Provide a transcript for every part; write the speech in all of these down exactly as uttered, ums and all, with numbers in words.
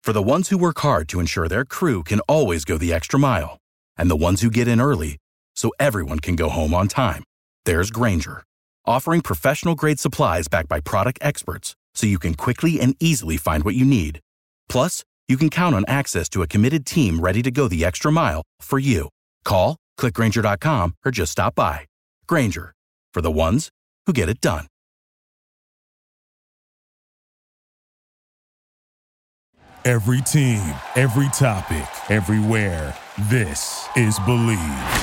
For the ones who work hard to ensure their crew can always go the extra mile, and the ones who get in early so everyone can go home on time, there's Grainger, offering professional-grade supplies backed by product experts so you can quickly and easily find what you need. Plus, you can count on access to a committed team ready to go the extra mile for you. Call, click Grainger dot com, or just stop by. Grainger, for the ones who get it done. Every team, every topic, everywhere. This is Believe.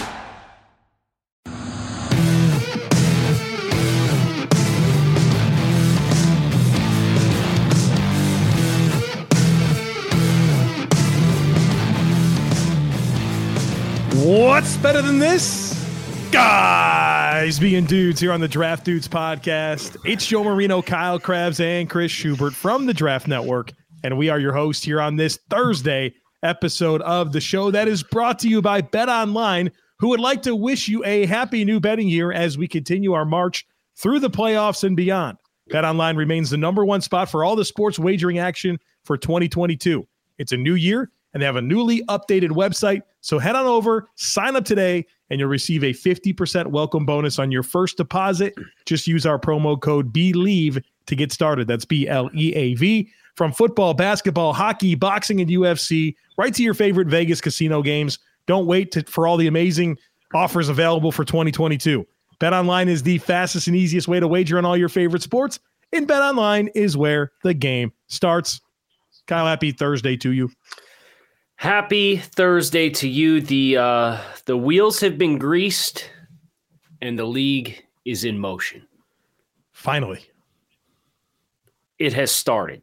What's better than this? Guys being dudes here on the Draft Dudes podcast. It's Joe Marino, Kyle Krabs, and Chris Schubert from the Draft Network. And we are your hosts here on this Thursday episode of the show that is brought to you by BetOnline, who would like to wish you a happy new betting year as we continue our march through the playoffs and beyond. BetOnline remains the number one spot for all the sports wagering action for twenty twenty-two. It's a new year, and they have a newly updated website. So head on over, sign up today, and you'll receive a fifty percent welcome bonus on your first deposit. Just use our promo code BELIEVE to get started. That's B L E A V. From football, basketball, hockey, boxing, and U F C, right to your favorite Vegas casino games. Don't wait to, for all the amazing offers available for twenty twenty-two. BetOnline is the fastest and easiest way to wager on all your favorite sports, and BetOnline is where the game starts. Kyle, happy Thursday to you. Happy Thursday to you. The uh, the wheels have been greased, and the league is in motion. Finally. It has started.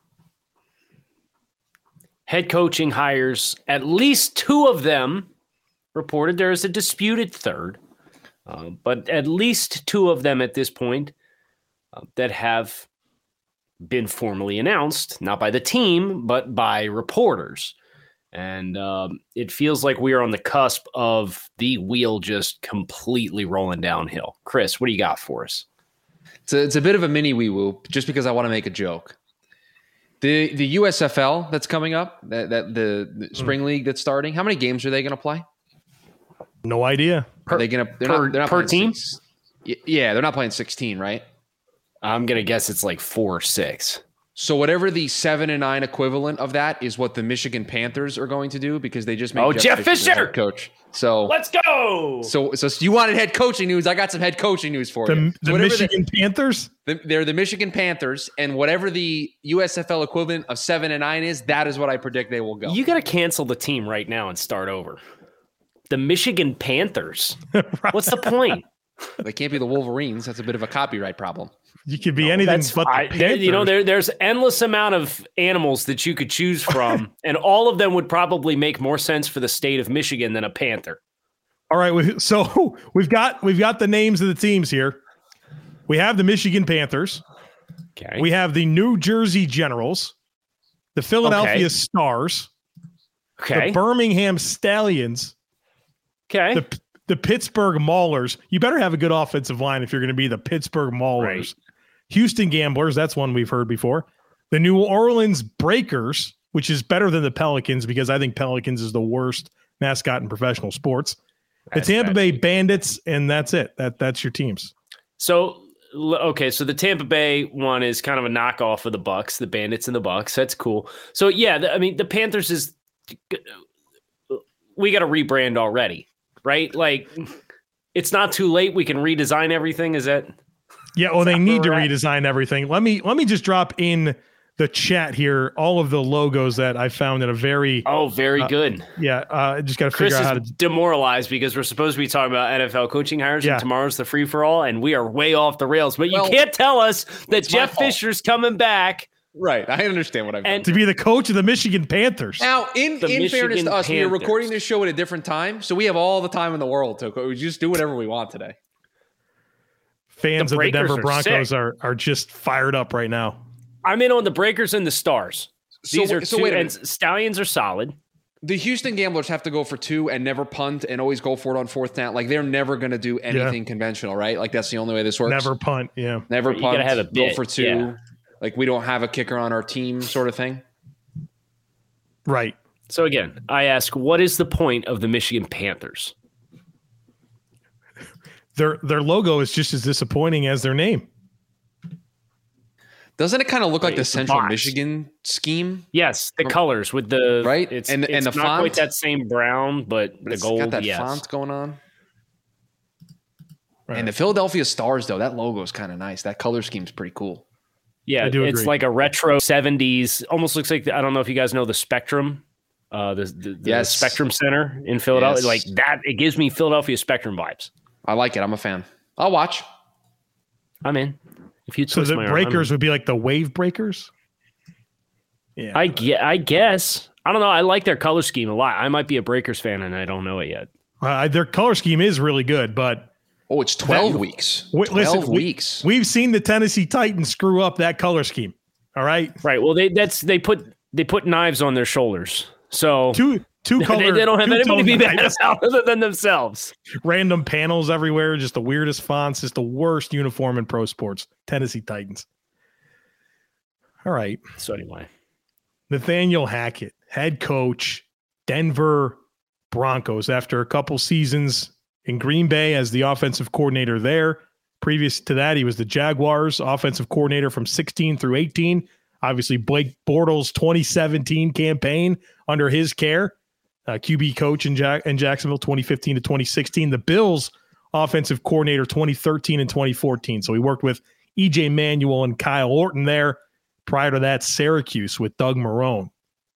Head coaching hires, at least two of them reported. There is a disputed third, uh, but at least two of them at this point uh, that have been formally announced, not by the team, but by reporters. And um, it feels like we are on the cusp of the wheel just completely rolling downhill. Chris, what do you got for us? It's a, it's a bit of a mini wee woo, just because I want to make a joke. The the U S F L that's coming up, that, that the, the spring mm. league that's starting, how many games are they going to play? No idea. Are they going to they're per, not, they're not per team? Six, yeah, they're not playing sixteen, right? I'm going to guess it's like four or six. So whatever the seven and nine equivalent of that is what the Michigan Panthers are going to do, because they just made oh Jeff, Jeff Fisher, Fisher head coach. So let's go. So so you wanted head coaching news? I got some head coaching news for the, you. The so Michigan the, Panthers. The, they're the Michigan Panthers, and whatever the U S F L equivalent of seven and nine is, that is what I predict they will go. You got to cancel the team right now and start over. The Michigan Panthers. Right. What's the point? They can't be the Wolverines. That's a bit of a copyright problem. You could be no, anything but the I, Panthers. You know, there, there's endless amount of animals that you could choose from, and all of them would probably make more sense for the state of Michigan than a panther. All right, so we've got we've got the names of the teams here. We have the Michigan Panthers. Okay. We have the New Jersey Generals, the Philadelphia okay. Stars, okay. the Birmingham Stallions, okay. the the Pittsburgh Maulers. You better have a good offensive line if you're going to be the Pittsburgh Maulers. Right. Houston Gamblers, that's one we've heard before. The New Orleans Breakers, which is better than the Pelicans because I think Pelicans is the worst mascot in professional sports. That's the Tampa Bay Bandits, and that's it. That That's your teams. So, okay, so the Tampa Bay one is kind of a knockoff of the Bucks, the Bandits and the Bucks. That's cool. So, yeah, the, I mean, the Panthers is – we got to rebrand already, right? Like, it's not too late. We can redesign everything. Is that – Yeah, well, they need to redesign everything. Let me let me just drop in the chat here all of the logos that I found in a very oh very uh, good yeah. I uh, just got to figure Chris out how is to demoralized because we're supposed to be talking about N F L coaching hires yeah. and tomorrow's the free for all, and we are way off the rails. But well, you can't tell us that Jeff Fisher's coming back. Right, I understand what I've done. To be the coach of the Michigan Panthers. Now, in, in fairness to us, Panthers. we are recording this show at a different time, so we have all the time in the world to we just do whatever we want today. Fans the of the Denver are Broncos sick. are are just fired up right now. I'm in on the Breakers and the Stars. These so, are so two, wait a and Stallions are solid. The Houston Gamblers have to go for two and never punt and always go for it on fourth down. Like, they're never going to do anything yeah. conventional, right? Like, that's the only way this works. Never punt, yeah. Never you punt, gotta have a bit, go for two. Yeah. Like, we don't have a kicker on our team sort of thing. Right. So again, I ask, what is the point of the Michigan Panthers? Their their logo is just as disappointing as their name. Doesn't it kind of look like Right, the it's the Central box. Michigan scheme? Yes, the colors with the Right? It's, And- it's and the not font? quite that same brown, but, But the it's gold. got that yes. font going on. Right. And the Philadelphia Stars, though, that logo is kind of nice. That color scheme's pretty cool. Yeah, I do it's agree. like a retro seventies. Almost looks like the, I don't know if you guys know the Spectrum, uh, the the, the Yes. Spectrum Center in Philadelphia. Yes. Like that, it gives me Philadelphia Spectrum vibes. I like it. I'm a fan. I'll watch. I'm in. If you So twist the my arm, breakers I'm would be like the wave breakers. Yeah. in. I ge- I guess I don't know. I like their color scheme a lot. I might be a Breakers fan and I don't know it yet. Uh, their color scheme is really good, but Oh, it's twelve weeks. w- twelve listen, we- weeks. we've seen the Tennessee Titans screw up that color scheme. All right, Right. Well, they that's they put they put knives on their shoulders. So two two they, color. they don't have anybody to be two-tone mad knives, about other than themselves. Random panels everywhere, just the weirdest fonts, just the worst uniform in pro sports. Tennessee Titans. All right, So anyway, Nathaniel Hackett, head coach, Denver Broncos, after a couple seasons in Green Bay as the offensive coordinator there. Previous to that, he was the Jaguars offensive coordinator from sixteen through eighteen. Obviously, Blake Bortles' twenty seventeen campaign under his care, uh, Q B coach in, Jack- in Jacksonville twenty fifteen to twenty sixteen. The Bills offensive coordinator twenty thirteen and twenty fourteen. So he worked with E J Manuel and Kyle Orton there. Prior to that, Syracuse with Doug Marrone.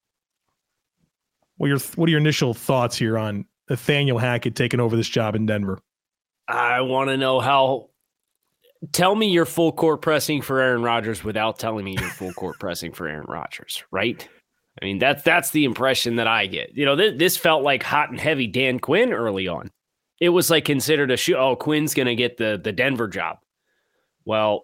What are your, what are your initial thoughts here on Nathaniel Hackett taking over this job in Denver? I want to know how. Tell me you're full court pressing for Aaron Rodgers without telling me you're full court pressing for Aaron Rodgers, right? I mean, that's that's the impression that I get. You know, th- this felt like hot and heavy Dan Quinn early on. It was like considered a shoot. Oh, Quinn's going to get the the Denver job. Well,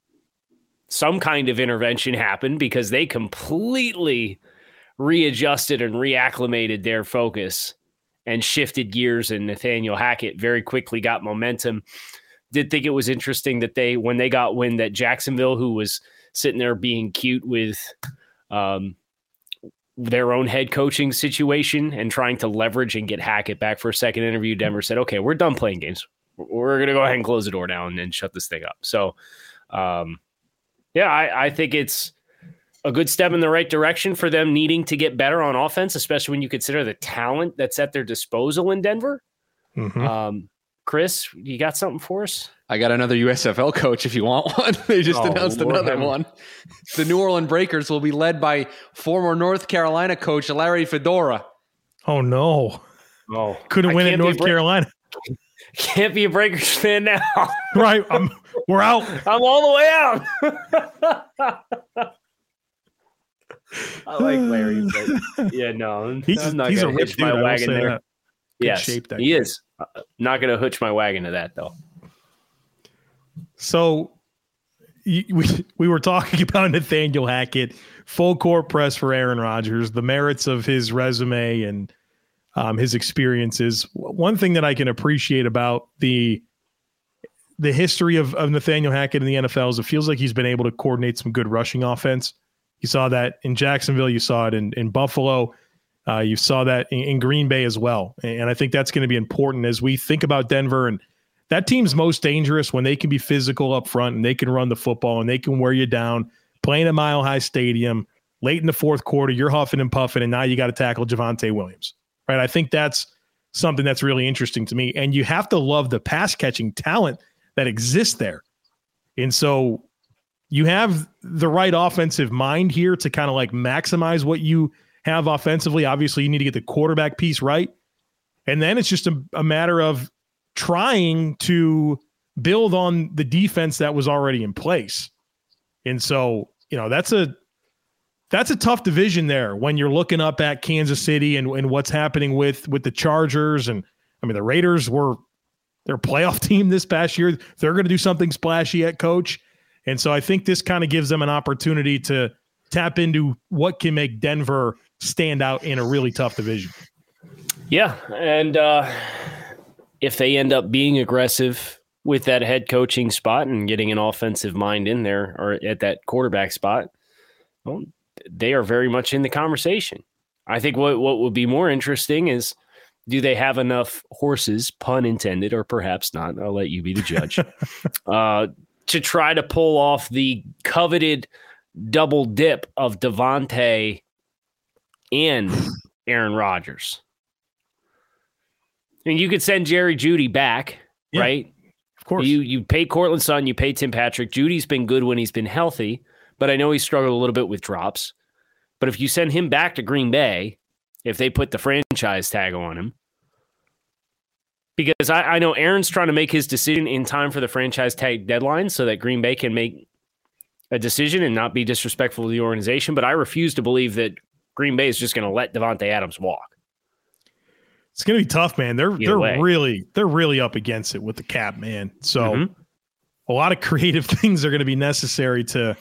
some kind of intervention happened because they completely readjusted and reacclimated their focus and shifted gears, and Nathaniel Hackett very quickly got momentum. Did think it was interesting that they, when they got wind that Jacksonville, who was sitting there being cute with um, their own head coaching situation and trying to leverage and get Hackett back for a second interview, Denver said, okay, we're done playing games. We're going to go ahead and close the door down and shut this thing up. So, um, yeah, I, I think it's a good step in the right direction for them needing to get better on offense, especially when you consider the talent that's at their disposal in Denver. Mm-hmm. Um, Chris, you got something for us? I got another U S F L coach if you want one. They just Oh, announced Lord another have- one. The New Orleans Breakers will be led by former North Carolina coach Larry Fedora. Oh, no. Oh, Couldn't I win at can't be a North Bra- Carolina. Can't be a Breakers fan now. Right. I'm, we're out. I'm all the way out. I like Larry, but yeah, no, He's, I'm not he's a gonna rich hitch dude. my I will wagon say there. that. Good Yes, shape, that he guy. is. Uh, not going to hitch my wagon to that though. So you, we we were talking about Nathaniel Hackett, full court press for Aaron Rodgers, the merits of his resume and um, his experiences. One thing that I can appreciate about the the history of, of Nathaniel Hackett in the N F L is it feels like he's been able to coordinate some good rushing offense. You saw that in Jacksonville. You saw it in, in Buffalo. Uh, you saw that in, in Green Bay as well. And I think that's going to be important as we think about Denver. And that team's most dangerous when they can be physical up front and they can run the football and they can wear you down, playing at Mile High Stadium, late in the fourth quarter, you're huffing and puffing, and now you got to tackle Javonte Williams. Right? I think that's something that's really interesting to me. And you have to love the pass-catching talent that exists there. And so you have the right offensive mind here to kind of like maximize what you have offensively. Obviously, you need to get the quarterback piece right. And then it's just a, a matter of trying to build on the defense that was already in place. And so, you know, that's a that's a tough division there when you're looking up at Kansas City and, and what's happening with with the Chargers. And I mean, the Raiders were their playoff team this past year. They're going to do something splashy at coach. And so I think this kind of gives them an opportunity to tap into what can make Denver stand out in a really tough division. Yeah, and uh, if they end up being aggressive with that head coaching spot and getting an offensive mind in there or at that quarterback spot, well, they are very much in the conversation. I think what, what would be more interesting is, do they have enough horses, pun intended, or perhaps not? I'll let you be the judge, uh, to try to pull off the coveted double dip of Davante and Aaron Rodgers. And you could send Jerry Jeudy back, yeah, right? Of course. You you pay Cortland Sutton, you pay Tim Patrick. Judy's been good when he's been healthy, but I know he struggled a little bit with drops. But if you send him back to Green Bay, if they put the franchise tag on him, because I, I know Aaron's trying to make his decision in time for the franchise tag deadline so that Green Bay can make a decision and not be disrespectful to the organization. But I refuse to believe that Green Bay is just going to let Davante Adams walk. It's going to be tough, man. They're Either they're way. really they're really up against it with the cap, man. So Mm-hmm. a lot of creative things are going to be necessary to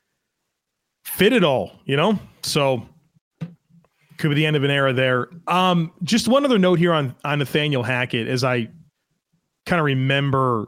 fit it all, you know? So could be the end of an era there. Um, just one other note here on, on Nathaniel Hackett, as I kind of remember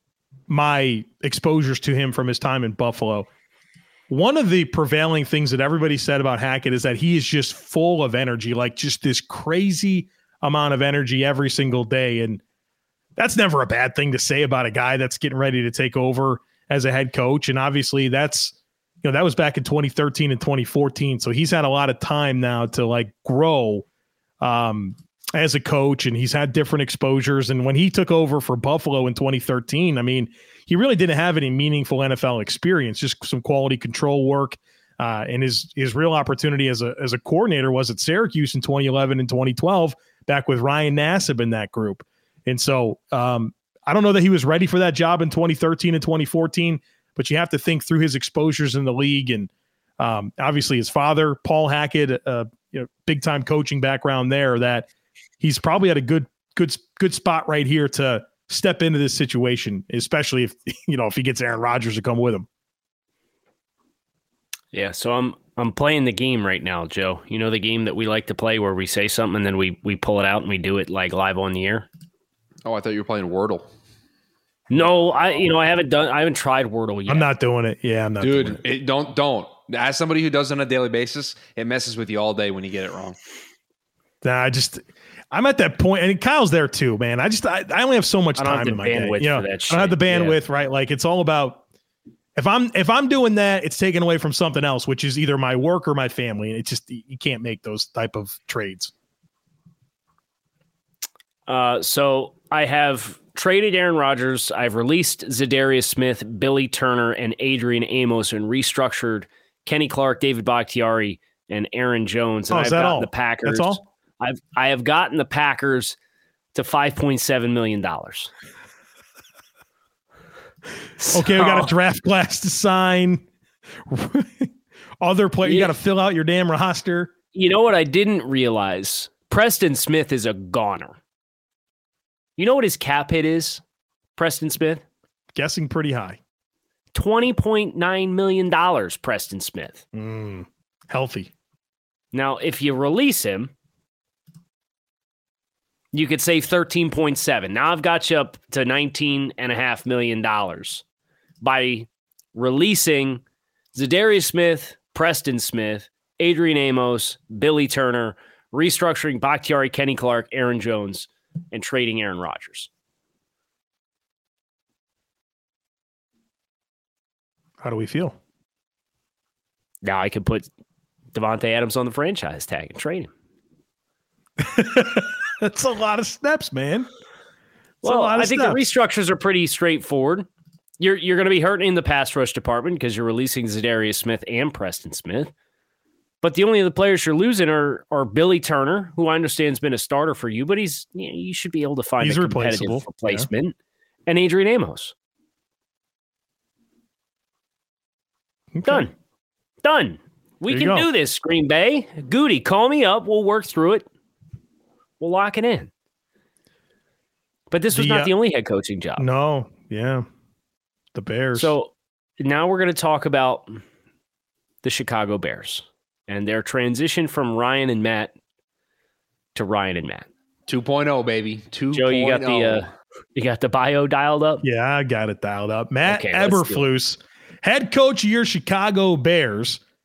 my exposures to him from his time in Buffalo. One of the prevailing things that everybody said about Hackett is that he is just full of energy, like just this crazy amount of energy every single day. And that's never a bad thing to say about a guy that's getting ready to take over as a head coach. And obviously that's, you know, that was back in twenty thirteen and twenty fourteen. So he's had a lot of time now to like grow um, as a coach, and he's had different exposures. And when he took over for Buffalo in twenty thirteen, I mean, he really didn't have any meaningful N F L experience, just some quality control work. Uh, and his his real opportunity as a as a coordinator was at Syracuse in twenty eleven and twenty twelve, back with Ryan Nassib in that group. And so um, I don't know that he was ready for that job in twenty thirteen and twenty fourteen, but you have to think through his exposures in the league. And um, obviously his father, Paul Hackett, uh, you know, big time coaching background there, that he's probably at a good, good, good spot right here to step into this situation, especially if, you know, if he gets Aaron Rodgers to come with him. Yeah, so I'm I'm playing the game right now, Joe. You know the game that we like to play where we say something and then we we pull it out and we do it like live on the air? Oh, I thought you were playing Wordle. No, I you know I haven't done I haven't tried Wordle yet. I'm not doing it. Yeah, I'm not doing Dude, it. it, don't don't. As somebody who does it on a daily basis, it messes with you all day when you get it wrong. Nah, I just I'm at that point, and Kyle's there too, man. I just I, I only have so much I don't time have the in my day. bandwidth You know, for that I don't have the shit. bandwidth, right? Like it's all about if I'm if I'm doing that, it's taken away from something else, which is either my work or my family. And it's just you can't make those type of trades. Uh, so I have traded Aaron Rodgers. I've released Zadarius Smith, Billy Turner, and Adrian Amos, and restructured Kenny Clark, David Bakhtiari, and Aaron Jones. And Oh, I've is that gotten all? the Packers. That's all? I've I have gotten the Packers to five point seven million dollars. Okay, we got a draft class to sign. Other players, you Yeah. got to fill out your damn roster. You know what I didn't realize? Preston Smith is a goner. You know what his cap hit is, Preston Smith? Guessing pretty high. twenty point nine million dollars, Preston Smith. Mm, healthy. Now, if you release him, you could save thirteen point seven. Now I've got you up to nineteen point five million dollars by releasing Zadarius Smith, Preston Smith, Adrian Amos, Billy Turner, restructuring Bakhtiari, Kenny Clark, Aaron Jones, and trading Aaron Rodgers. How do we feel? Now I could put Davante Adams on the franchise tag and trade him. That's a lot of steps, man. That's a Well, lot of I think steps. the restructures are pretty straightforward. You're you're going to be hurting in the pass rush department because you're releasing Zadarius Smith and Preston Smith. But the only other players you're losing are are Billy Turner, who I understand has been a starter for you, but he's you, know, you should be able to find He's a replaceable, competitive replacement. And Adrian Amos. Okay. Done. Done. We There you can go. do this, Green Bay. Goody, call me up. We'll work through it. We'll lock it in. But this was The, not uh, the only head coaching job. No, yeah. The Bears. So now we're going to talk about the Chicago Bears and their transition from Ryan and Matt to Ryan and Matt. two point oh, baby. two point oh. Joe, you got the uh, you got the bio dialed up? yeah, I got it dialed up. Matt Okay, let's do it. Eberflus, head coach of your Chicago Bears.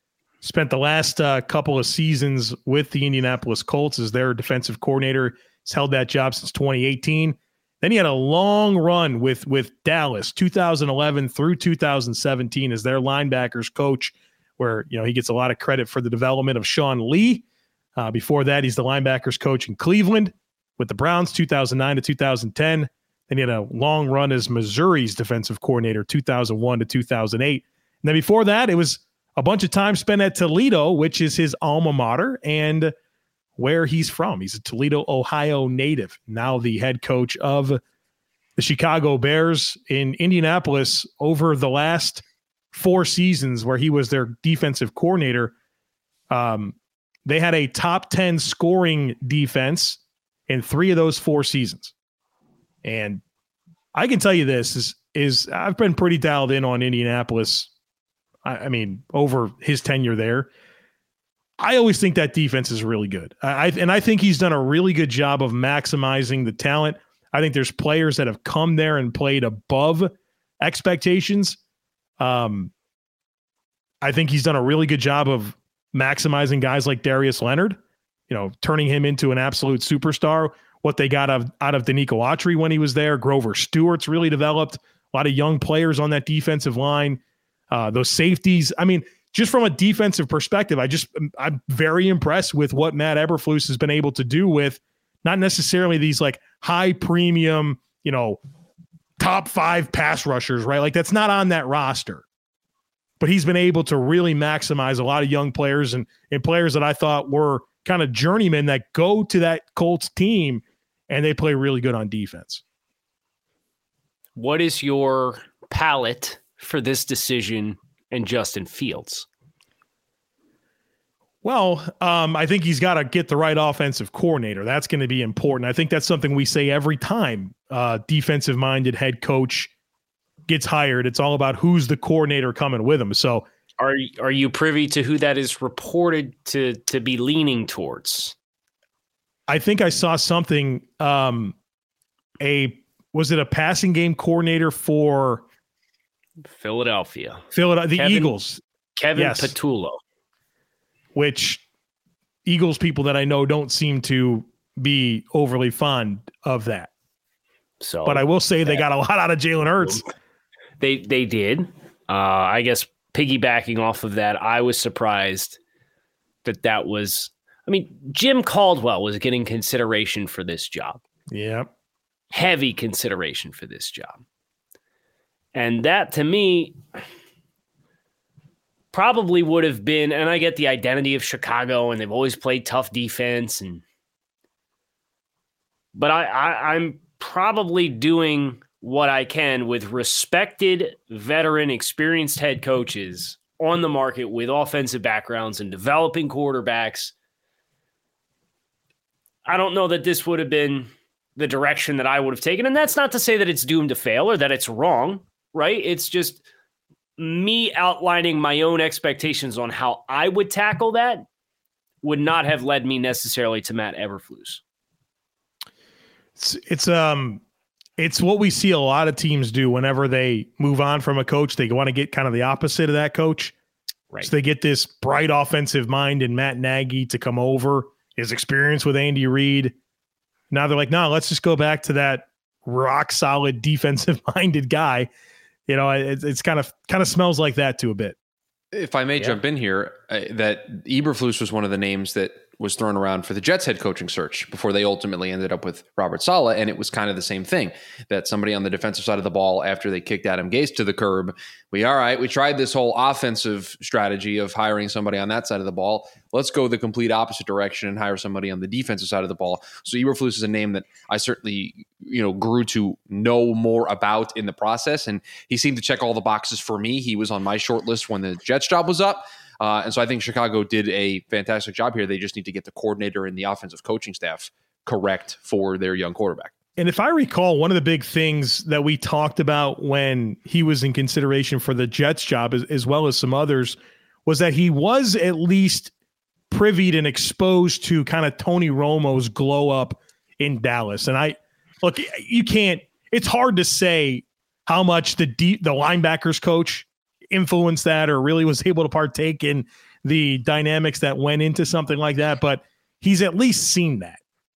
Spent the last uh, couple of seasons with the Indianapolis Colts as their defensive coordinator. He's held that job since twenty eighteen. Then he had a long run with, with Dallas, two thousand eleven through two thousand seventeen as their linebackers coach, where, you know, he gets a lot of credit for the development of Sean Lee. Uh, before that, he's the linebackers coach in Cleveland with the Browns, two thousand nine to two thousand ten. Then he had a long run as Missouri's defensive coordinator, two thousand one to two thousand eight. And then before that, it was a bunch of time spent at Toledo, which is his alma mater and where he's from. He's a Toledo, Ohio native, now the head coach of the Chicago Bears in Indianapolis over the last four seasons where he was their defensive coordinator. Um, they had a top ten scoring defense in three of those four seasons. And I can tell you this is, is I've been pretty dialed in on Indianapolis. I, I mean, over his tenure there, I always think that defense is really good. I, and I think he's done a really good job of maximizing the talent. I think there's players that have come there and played above expectations. Um, I think he's done a really good job of maximizing guys like Darius Leonard, you know, turning him into an absolute superstar. What they got out of, out of Danico Autry when he was there. Grover Stewart's really developed. A lot of young players on that defensive line. Uh, those safeties. I mean, just from a defensive perspective, I just I'm very impressed with what Matt Eberflus has been able to do with not necessarily these like high premium, you know, top five pass rushers, right? Like that's not on that roster. But he's been able to really maximize a lot of young players and, and players that I thought were kind of journeymen that go to that Colts team and they play really good on defense. What is your palette for this decision and Justin Fields? Well, um, I think he's got to get the right offensive coordinator. That's going to be important. I think that's something we say every time uh, defensive-minded head coach gets hired. It's all about who's the coordinator coming with him. So are, are you privy to who that is reported to, to be leaning towards? I think I saw something, um, a, was it a passing game coordinator for Philadelphia? Philadelphia, the Kevin, Eagles. Kevin yes. Patullo. Which Eagles people that I know don't seem to be overly fond of that. So, but I will say they got a lot out of Jalen Hurts. They they did. Uh, I guess piggybacking off of that, I was surprised that that was. I mean, Jim Caldwell was getting consideration for this job. Yeah, heavy consideration for this job, and that to me probably would have been. And I get the identity of Chicago, and they've always played tough defense, and but I, I I'm. probably doing what I can with respected, veteran, experienced head coaches on the market with offensive backgrounds and developing quarterbacks. I don't know that this would have been the direction that I would have taken. And that's not to say that it's doomed to fail or that it's wrong, right? It's just me outlining my own expectations on how I would tackle that would not have led me necessarily to Matt Eberflus. It's it's um it's what we see a lot of teams do whenever they move on from a coach. They want to get kind of the opposite of that coach. Right. So they get this bright offensive mind in Matt Nagy to come over, his experience with Andy Reid. Now they're like, no, let's just go back to that rock solid defensive minded guy. You know, it, it's kind of kind of smells like that too a bit. If I may yeah. jump in here, uh, that Eberflus was one of the names that was thrown around for the Jets head coaching search before they ultimately ended up with Robert Saleh. And it was kind of the same thing, that somebody on the defensive side of the ball, after they kicked Adam Gase to the curb, we, all right, we tried this whole offensive strategy of hiring somebody on that side of the ball. Let's go the complete opposite direction and hire somebody on the defensive side of the ball. So Eberflus is a name that I certainly, you know, grew to know more about in the process. And he seemed to check all the boxes for me. He was on my short list when the Jets job was up. Uh, and so I think Chicago did a fantastic job here. They just need to get the coordinator and the offensive coaching staff correct for their young quarterback. And if I recall, one of the big things that we talked about when he was in consideration for the Jets job, as, as well as some others, was that he was at least privy and exposed to kind of Tony Romo's glow up in Dallas. And I look, you can't, it's hard to say how much the deep, the linebackers coach influenced that or really was able to partake in the dynamics that went into something like that, but he's at least seen that.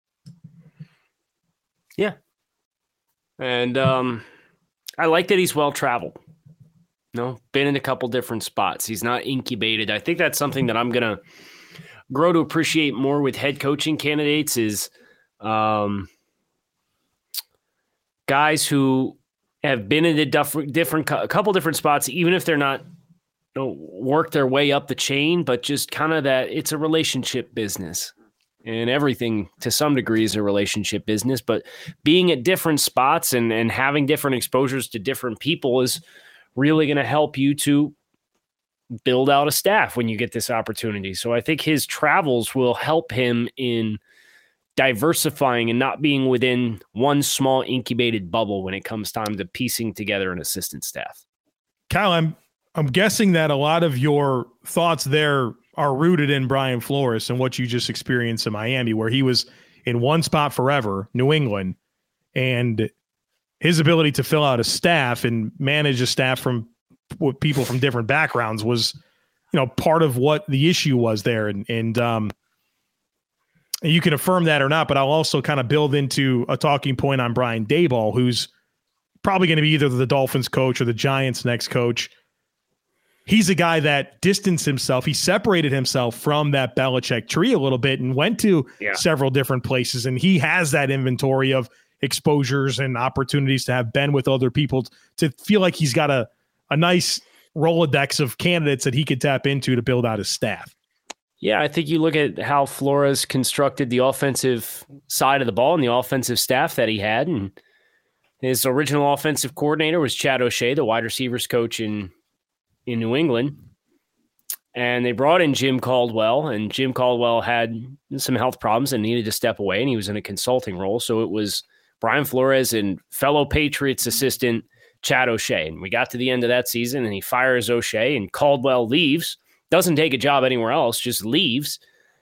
Yeah. And um, I like that he's well-traveled. No, been in a couple different spots. He's not incubated. I think that's something that I'm going to grow to appreciate more with head coaching candidates is um, guys who have been in a different, different, a couple different spots, even if they're not, you know, work their way up the chain, but just kind of that it's a relationship business. And everything to some degree is a relationship business, but being at different spots and, and having different exposures to different people is really going to help you to build out a staff when you get this opportunity. So I think his travels will help him in diversifying and not being within one small incubated bubble when it comes time to piecing together an assistant staff. Kyle, I'm, I'm guessing that a lot of your thoughts there are rooted in Brian Flores and what you just experienced in Miami, where he was in one spot forever, New England, and his ability to fill out a staff and manage a staff from with people from different backgrounds was, you know, part of what the issue was there. And, and, um, you can affirm that or not, but I'll also kind of build into a talking point on Brian Daboll, who's probably going to be either the Dolphins coach or the Giants next coach. He's a guy that distanced himself. He separated himself from that Belichick tree a little bit and went to yeah. several different places. And he has that inventory of exposures and opportunities to have been with other people to feel like he's got a, a nice Rolodex of candidates that he could tap into to build out his staff. Yeah, I think you look at how Flores constructed the offensive side of the ball and the offensive staff that he had. And his original offensive coordinator was Chad O'Shea, the wide receivers coach in in New England. And they brought in Jim Caldwell, and Jim Caldwell had some health problems and needed to step away, and he was in a consulting role. So it was Brian Flores and fellow Patriots assistant Chad O'Shea. And we got to the end of that season, and he fires O'Shea, and Caldwell leaves, doesn't take a job anywhere else, just leaves.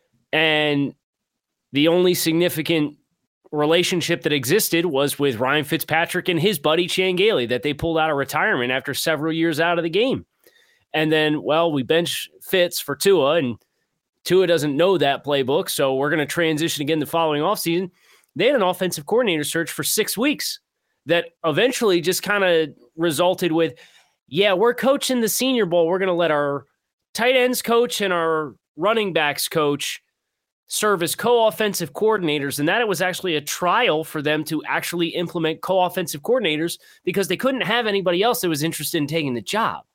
And the only significant relationship that existed was with Ryan Fitzpatrick and his buddy Chan Gailey that they pulled out of retirement after several years out of the game. And then, well, we bench Fitz for Tua, and Tua doesn't know that playbook, so we're going to transition again the following offseason. They had an offensive coordinator search for six weeks that eventually just kind of resulted with, yeah, we're coaching the Senior Bowl. We're going to let our tight ends coach and our running backs coach serve as co-offensive coordinators, and that it was actually a trial for them to actually implement co-offensive coordinators because they couldn't have anybody else that was interested in taking the job.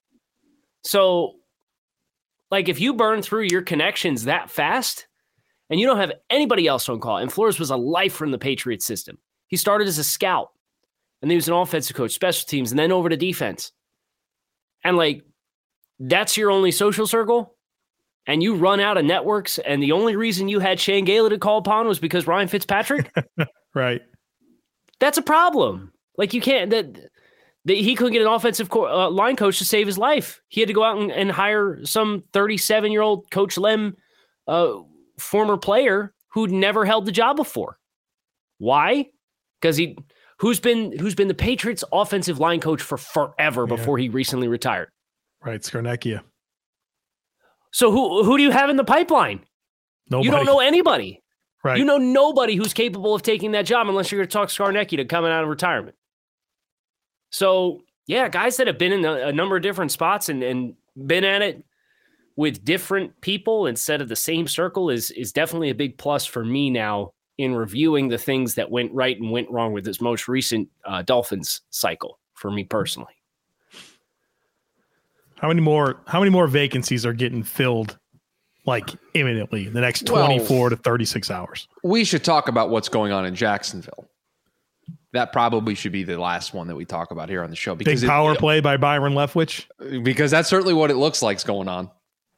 So, like, if you burn through your connections that fast and you don't have anybody else on call, and Flores was a lifer in the Patriots system. He started as a scout, and he was an offensive coach, special teams, and then over to defense. And, like, that's your only social circle, and you run out of networks, and the only reason you had Chan Gailey to call upon was because Ryan Fitzpatrick? Right. That's a problem. Like, you can't... that. He couldn't get an offensive co- uh, line coach to save his life. He had to go out and, and hire some thirty-seven-year-old Coach Lem, uh, former player who'd never held the job before. Why? Because he who's been who's been the Patriots' offensive line coach for forever yeah. before he recently retired. Right, Scarnecchia. So who who do you have in the pipeline? Nobody. You don't know anybody. Right. You know nobody who's capable of taking that job unless you're going to talk Scarnecchia to coming out of retirement. So, yeah, guys that have been in a, a number of different spots and, and been at it with different people instead of the same circle is is definitely a big plus for me now in reviewing the things that went right and went wrong with this most recent uh, Dolphins cycle for me personally. How many more how many more vacancies are getting filled like imminently in the next twenty-four well, to thirty-six hours? We should talk about what's going on in Jacksonville. That probably should be the last one that we talk about here on the show. Because Big power it, play by Byron Leftwich? Because that's certainly what it looks like is going on.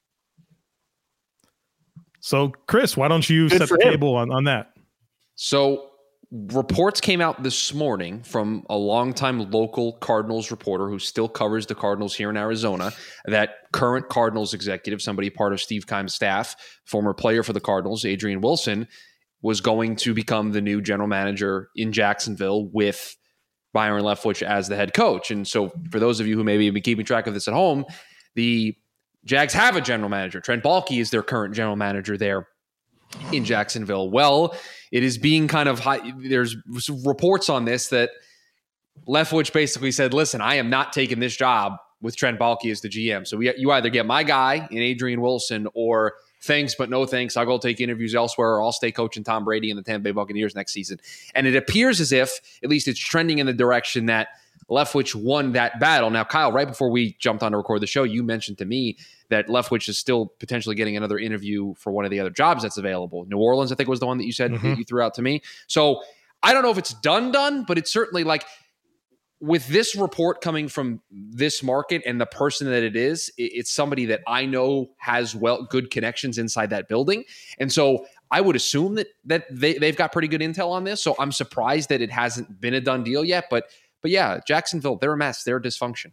So, Chris, why don't you Good set the him. table on, on that? So, reports came out this morning from a longtime local Cardinals reporter who still covers the Cardinals here in Arizona, that current Cardinals executive, somebody part of Steve Keim's staff, former player for the Cardinals, Adrian Wilson, was going to become the new general manager in Jacksonville with Byron Leftwich as the head coach. And so for those of you who maybe have been keeping track of this at home, the Jags have a general manager. Trent Baalke is their current general manager there in Jacksonville. Well, it is being kind of high. There's reports on this that Leftwich basically said, listen, I am not taking this job with Trent Baalke as the G M. So we, you either get my guy in Adrian Wilson, or thanks, but no thanks. I'll go take interviews elsewhere, or I'll stay coaching Tom Brady and the Tampa Bay Buccaneers next season. And it appears as if, at least it's trending in the direction that Leftwich won that battle. Now, Kyle, right before we jumped on to record the show, you mentioned to me that Leftwich is still potentially getting another interview for one of the other jobs that's available. New Orleans, I think, was the one that you said mm-hmm. that you threw out to me. So I don't know if it's done, done, but it's certainly like, with this report coming from this market and the person that it is, it's somebody that I know has well good connections inside that building. And so I would assume that that they, they've got pretty good intel on this. So I'm surprised that it hasn't been a done deal yet. But but yeah, Jacksonville, they're a mess. They're a dysfunction.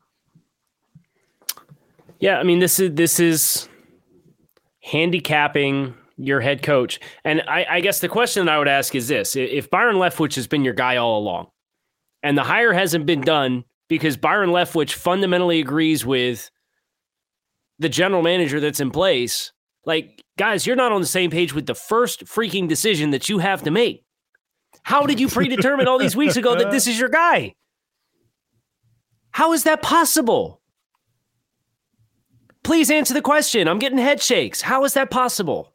Yeah, I mean, this is this is handicapping your head coach. And I, I guess the question that I would ask is this. If Byron Leftwich has been your guy all along, and the hire hasn't been done because Byron Leftwich fundamentally agrees with the general manager that's in place, like, guys, you're not on the same page with the first freaking decision that you have to make. How did you predetermine all these weeks ago that this is your guy? How is that possible? Please answer the question. I'm getting head shakes. How is that possible?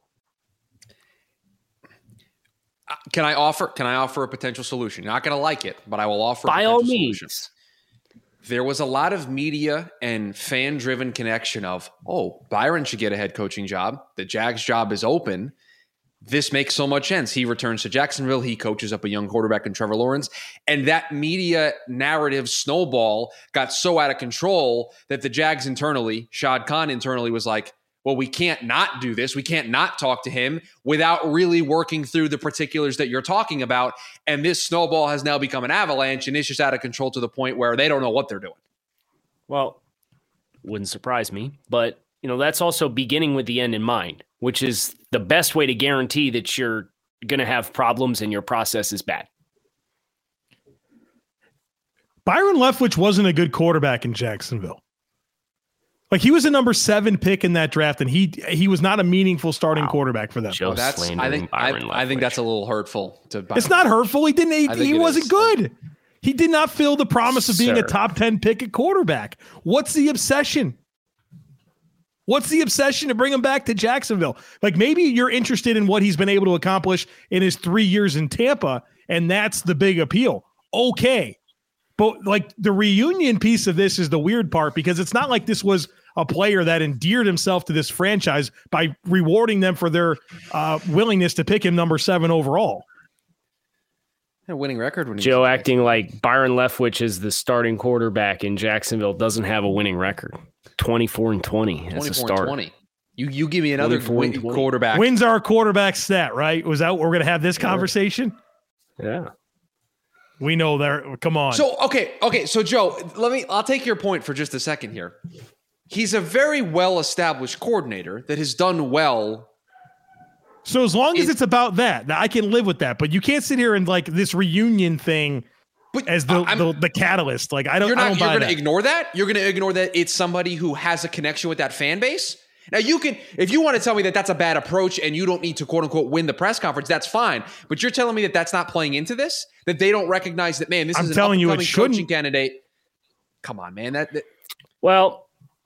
Can I offer? Can I offer a potential solution? You're not going to like it, but I will offer. By a all potential means. Solution. There was a lot of media and fan-driven connection of, oh, Byron should get a head coaching job. The Jags job is open. This makes so much sense. He returns to Jacksonville. He coaches up a young quarterback in Trevor Lawrence. And that media narrative snowball got so out of control that the Jags internally, Shad Khan internally, was like, well, we can't not do this. We can't not talk to him without really working through the particulars that you're talking about. And this snowball has now become an avalanche, and it's just out of control to the point where they don't know what they're doing. Well, wouldn't surprise me. But, you know, that's also beginning with the end in mind, which is the best way to guarantee that you're going to have problems and your process is bad. Byron Leftwich wasn't a good quarterback in Jacksonville. Like, he was a number seven pick in that draft, and he he was not a meaningful starting wow. quarterback for them. Joe that's, I think Byron I, I think that's a little hurtful. To Byron. It's not hurtful. He didn't. He, he wasn't is. good. He did not fill the promise of being Sir. a top ten pick at quarterback. What's the obsession? What's the obsession to bring him back to Jacksonville? Like, maybe you're interested in what he's been able to accomplish in his three years in Tampa, and that's the big appeal. Okay. But, like, the reunion piece of this is the weird part, because it's not like this was a player that endeared himself to this franchise by rewarding them for their uh, willingness to pick him number seven overall. A winning record. When Joe acting like Byron Leftwich is the starting quarterback in Jacksonville doesn't have a winning record. twenty-four and twenty as a starter. twenty. You you give me another win, quarterback. Wins our quarterback stat, right? Was that we're going to have this conversation? Yeah. We know there. Come on. So, okay. Okay. So, Joe, let me, I'll take your point for just a second here. He's a very well-established coordinator that has done well. So as long as it, it's about that, I can live with that. But you can't sit here and like this reunion thing but as the, the, the catalyst. Like, I don't, you're not, I don't you're buy going to that. ignore that. You're going to ignore that it's somebody who has a connection with that fan base. Now, you can, if you want to tell me that that's a bad approach and you don't need to, quote unquote, win the press conference, that's fine. But you're telling me that that's not playing into this, that they don't recognize that, man, this I'm is an telling you, it upcoming shouldn't. coaching candidate. Come on, man. That, that well,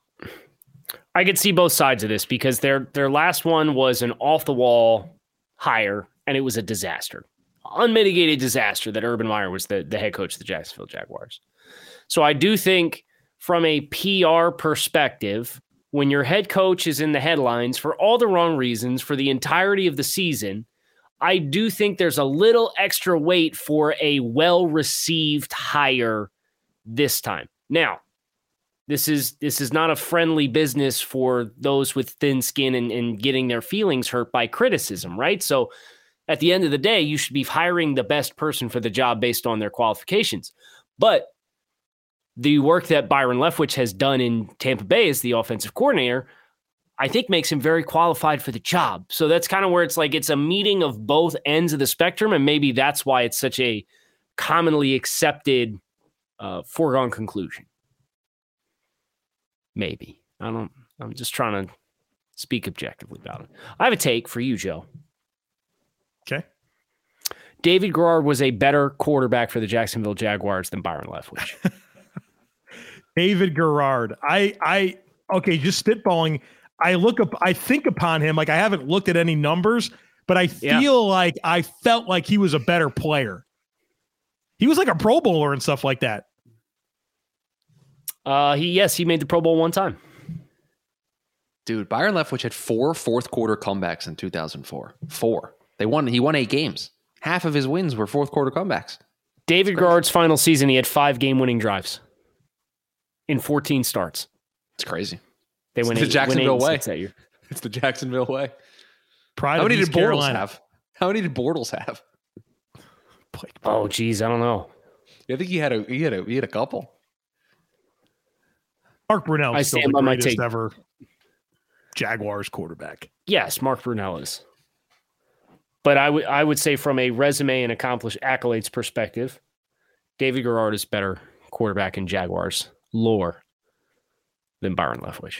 I could see both sides of this, because their their last one was an off the wall hire, and it was a disaster, unmitigated disaster that Urban Meyer was the, the head coach of the Jacksonville Jaguars. So I do think from a P R perspective, when your head coach is in the headlines for all the wrong reasons for the entirety of the season, I do think there's a little extra weight for a well-received hire this time. Now, this is this is not a friendly business for those with thin skin and, and getting their feelings hurt by criticism, right? So at the end of the day, you should be hiring the best person for the job based on their qualifications. But the work that Byron Leftwich has done in Tampa Bay as the offensive coordinator, I think makes him very qualified for the job. So that's kind of where it's like it's a meeting of both ends of the spectrum, and maybe that's why it's such a commonly accepted uh, foregone conclusion. Maybe. I don't I'm just trying to speak objectively about it. I have a take for you, Joe. Okay. David Garrard was a better quarterback for the Jacksonville Jaguars than Byron Leftwich. David Garrard. I, I, okay, just spitballing. I look up, I think upon him, like I haven't looked at any numbers, but I feel yeah. like I felt like he was a better player. He was like a Pro Bowler and stuff like that. Uh, he, yes, he made the Pro Bowl one time. Dude, Byron Leftwich had four fourth quarter comebacks in two thousand four. Four. They won, he won eight games. Half of his wins were fourth quarter comebacks. David Garrard's final season, he had five game winning drives in fourteen starts. It's crazy. They went it's eight, the Jacksonville way. That year. It's the Jacksonville way. Pride How many did Bortles Carolina. have? How many did Bortles have? Oh, geez, I don't know. I think he had a he had a he had a couple. Mark Brunell I is still stand the by my greatest take. ever Jaguars quarterback. Yes, Mark Brunell is. But I would I would say from a resume and accomplished accolades perspective, David Garrard is better quarterback in Jaguars lore than Byron Leftwich.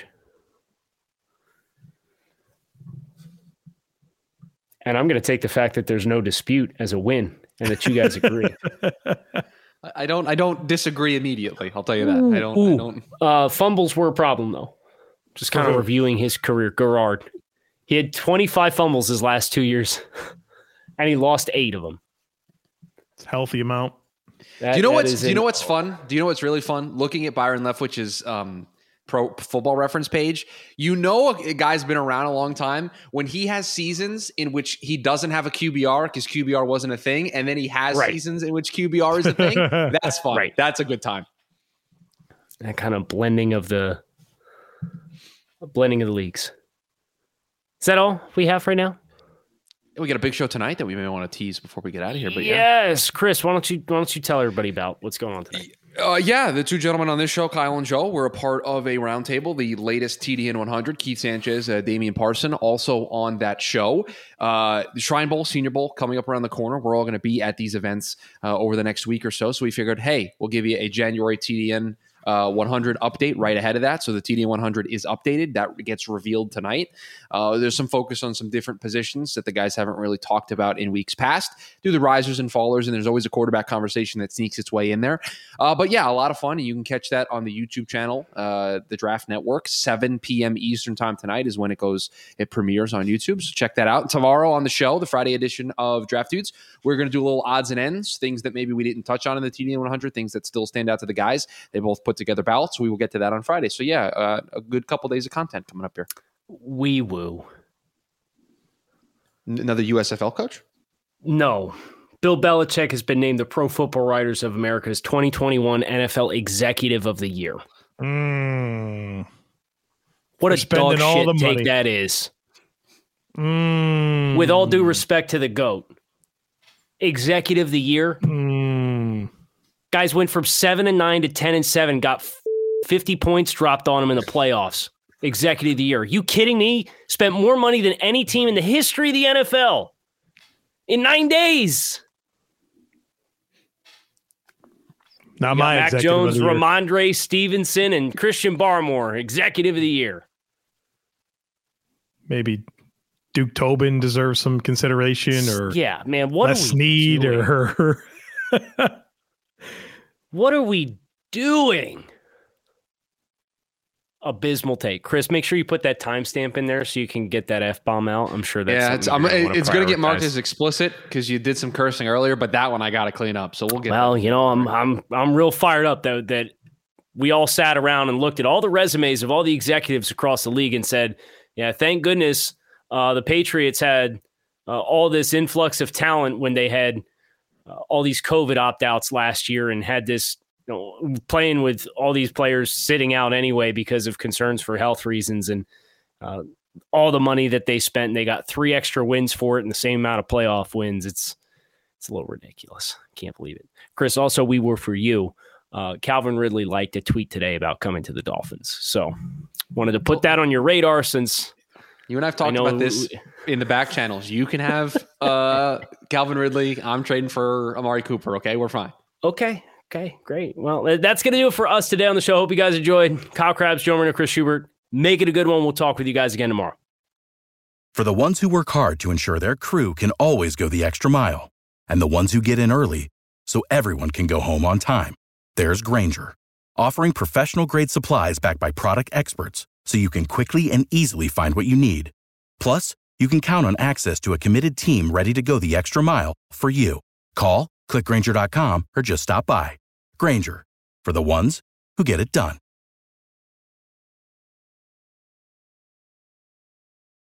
And I'm going to take the fact that there's no dispute as a win and that you guys agree. I don't I don't disagree immediately. I'll tell you that. I don't Ooh. I don't Uh, fumbles were a problem though. Just kind of Uh-huh. reviewing his career. Garrard. He had twenty-five fumbles his last two years, and he lost eight of them. It's a healthy amount. That, Do you know that what's is do you an- know what's fun? Do you know what's really fun? Looking at Byron Leftwich's um Pro Football Reference page, you know a, a guy's been around a long time when he has seasons in which he doesn't have a Q B R because Q B R wasn't a thing, and then he has Right. seasons in which Q B R is a thing. That's fun. Right. That's a good time. that kind of blending of the blending of the leagues. Is that all we have right now? We got a big show tonight that we may want to tease before we get out of here. But yeah. Yes, Chris, why don't you why don't you tell everybody about what's going on tonight? Uh, yeah, the two gentlemen on this show, Kyle and Joe, were a part of a roundtable, the latest T D N one hundred. Keith Sanchez, uh, Damian Parson, also on that show. Uh, the Shrine Bowl, Senior Bowl, coming up around the corner. We're all going to be at these events uh, over the next week or so. So we figured, hey, we'll give you a January T D N uh, one hundred update right ahead of that. So the T D N one hundred is updated. That gets revealed tonight. Uh, there's some focus on some different positions that the guys haven't really talked about in weeks past. Do the risers and fallers, and there's always a quarterback conversation that sneaks its way in there. Uh, but yeah, a lot of fun. You can catch that on the YouTube channel, uh, the Draft Network. seven p.m. Eastern time tonight is when it goes, it premieres on YouTube. So check that out. Tomorrow on the show, the Friday edition of Draft Dudes, we're going to do a little odds and ends, things that maybe we didn't touch on in the T D N one hundred, things that still stand out to the guys. They both put together ballots. So we will get to that on Friday. So yeah, uh, a good couple days of content coming up here. Wee woo. N- Another U S F L coach? No. Bill Belichick has been named the Pro Football Writers of America's twenty twenty-one N F L Executive of the Year. Mm. What For a spending dog all shit the take money. that is. Mm. With all due respect to the GOAT. Executive of the Year. Mm. Guys went from seven and nine to ten and seven, got fifty points dropped on them in the playoffs. Executive of the Year. You kidding me? Spent more money than any team in the history of the N F L in nine days. Not You got my Mac executive of Jones, the year. Ramondre Stevenson, and Christian Barmore, Executive of the Year. Maybe Duke Tobin deserves some consideration, or Yeah, man. What Les are we Snead, doing? or What are we doing? Abysmal take. Chris, make sure you put that timestamp in there so you can get that F-bomb out. I'm sure that's Yeah, it's, something I'm, you're gonna wanna it's going to get marked prioritize. as explicit because you did some cursing earlier, but that one I got to clean up. So we'll get Well, you know, I'm I'm I'm real fired up that that we all sat around and looked at all the resumes of all the executives across the league and said, "Yeah, thank goodness uh, the Patriots had uh, all this influx of talent when they had uh, all these COVID opt-outs last year and had this, you know, playing with all these players sitting out anyway because of concerns for health reasons and uh, all the money that they spent. And they got three extra wins for it and the same amount of playoff wins. It's it's a little ridiculous. Can't believe it. Chris, also, we were for you. Uh, Calvin Ridley liked a tweet today about coming to the Dolphins. So wanted to put that on your radar since You and I have I talked know about this in the back channels. You can have uh, Calvin Ridley. I'm trading for Amari Cooper. Okay, we're fine. Okay. Okay, great. Well, that's going to do it for us today on the show. Hope you guys enjoyed. Kyle Krabs, Joe Marino, Chris Schubert. Make it a good one. We'll talk with you guys again tomorrow. For the ones who work hard to ensure their crew can always go the extra mile, and the ones who get in early so everyone can go home on time, there's Grainger, offering professional-grade supplies backed by product experts so you can quickly and easily find what you need. Plus, you can count on access to a committed team ready to go the extra mile for you. Call, click Grainger dot com, or just stop by. Grainger, for the ones who get it done.